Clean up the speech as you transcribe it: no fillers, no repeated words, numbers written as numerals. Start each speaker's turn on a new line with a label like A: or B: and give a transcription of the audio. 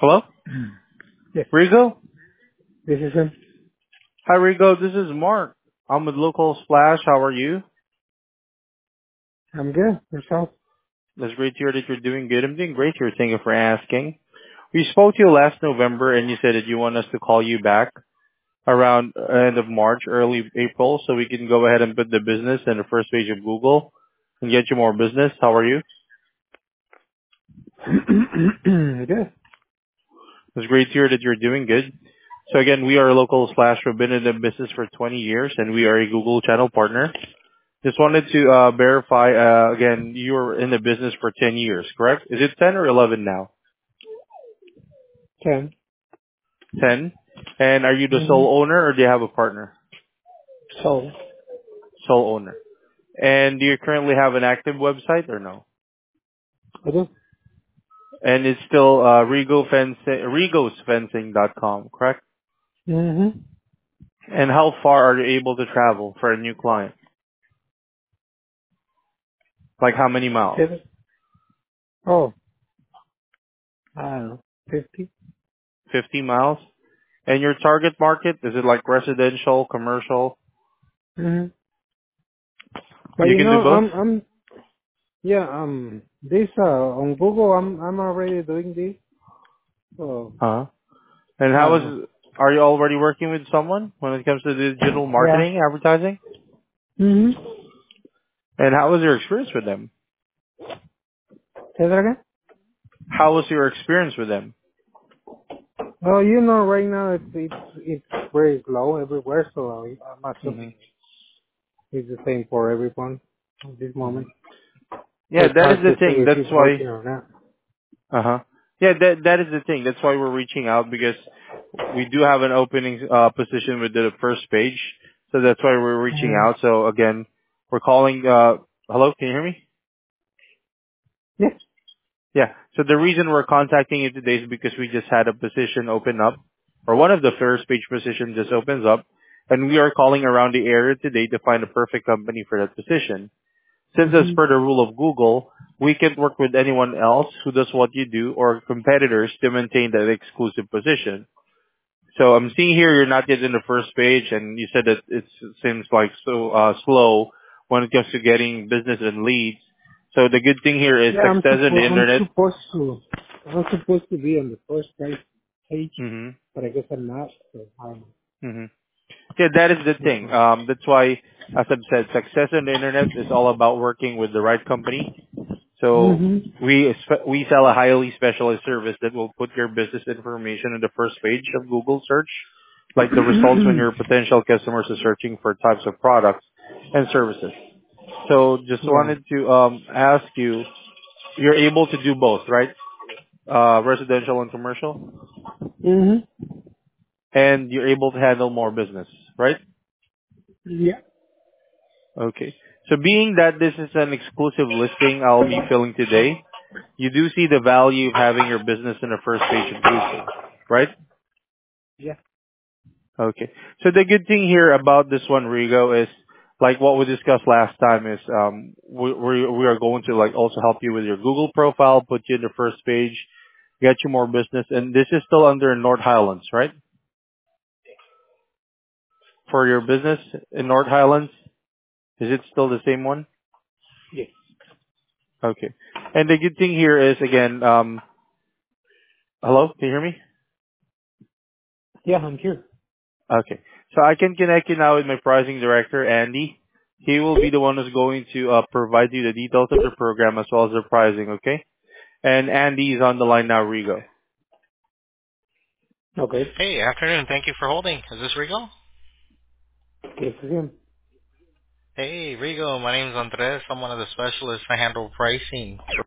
A: Hello?
B: Yes,
A: Rigo?
B: this is him.
A: Hi, Rigo. This is Mark. I'm with Local Splash. How are you?
B: I'm good. Yourself?
A: It's great to hear that you're doing good. I'm doing great here. Thank you for asking. We spoke to you last November, and you said that you want us to call you back around end of March, early April, so we can go ahead and put the business in the first page of Google and get you more business. How are you?
B: Good.
A: It's great to hear that you're doing good. So again, we are Local Splash. We've been in the business for 20 years, and we are a Google channel partner. Just wanted to verify, again, you were in the business for 10 years, correct? Is it 10 or 11 now?
B: 10.
A: 10. And are you the
B: Mm-hmm.
A: sole owner or do you have a partner?
B: So,
A: Sole owner. And do you currently have an active website or no?
B: I do.
A: And it's still rigosfencing.com, correct?
B: Mm-hmm.
A: And how far are you able to travel for a new client? Like how many miles?
B: 7. Oh, I don't know. 50?
A: 50 miles? And your target market, is it like residential, commercial?
B: Mm-hmm. But
A: You
B: you
A: can do
B: know,
A: both?
B: this, on Google, I'm already doing this. So,
A: Huh? And
B: I
A: how
B: don't know.
A: is, are you already working with someone when it comes to digital
B: Yeah.
A: marketing, advertising?
B: Mm-hmm.
A: And how was your experience with them?
B: Say that again?
A: How was your experience with them?
B: Well, you know, right now it's very low everywhere, so I'm
A: hmm
B: assuming it's the same for everyone at this
A: hmm
B: moment. So
A: Yeah,
B: it's
A: that is
B: hard
A: the
B: to say
A: thing.
B: if
A: That's
B: it's
A: why,
B: working or not.
A: uh-huh. Yeah, that is the thing. That's why we're reaching out because we do have an opening, position with the first page. So that's why we're reaching
B: Mm-hmm.
A: out. So again, we're calling, hello, can you hear me?
B: Yeah.
A: Yeah. So the reason we're contacting you today is because we just had a position open up, or one of the first page positions just opens up, and we are calling around the area today to find a perfect company for that position. Since as
B: Mm-hmm.
A: per the rule of Google, we can't work with anyone else who does what you do or competitors to maintain that exclusive position. So I'm seeing here you're not yet in the first page, and you said that it seems like so slow when it comes to getting business and leads. So the good thing here is
B: Yeah,
A: success in the internet.
B: I'm supposed to be on the first page,
A: hmm
B: but I guess I'm not. So
A: hmm Yeah, that is the
B: this
A: thing.
B: one.
A: That's why, as I've said, success on the internet is all about working with the right company. So
B: Mm-hmm.
A: we sell a highly specialized service that will put your business information in the first page of Google search, like the results when your potential customers are searching for types of products and services. So just
B: Yeah.
A: wanted to ask you, you're able to do both, right? Residential and commercial,
B: Mm-hmm.
A: and you're able to handle more business, right?
B: Yeah.
A: Okay. So being that this is an exclusive listing I'll be filling today, you do see the value of having your business in the first page of Google, right?
B: Yeah.
A: Okay. So the good thing here about this one, Rigo, is like what we discussed last time is we are going to like also help you with your Google profile, put you in the first page, get you more business, and this is still under North Highlands, right? For your business in North Highlands, is it still the same one?
B: Yeah.
A: Okay. And the good thing here is again, hello, can you hear me?
B: Yeah, I'm here.
A: Okay. So I can connect you now with my pricing director, Andy. He will be the one who's going to provide you the details of the program as well as the pricing, okay? And Andy is on the line now, Rigo.
B: Okay.
C: Hey, afternoon. Thank you for holding. Is this Rigo?
B: Yes, again.
C: Hey, Rigo. My name is Andres. I'm one of the specialists. I handle pricing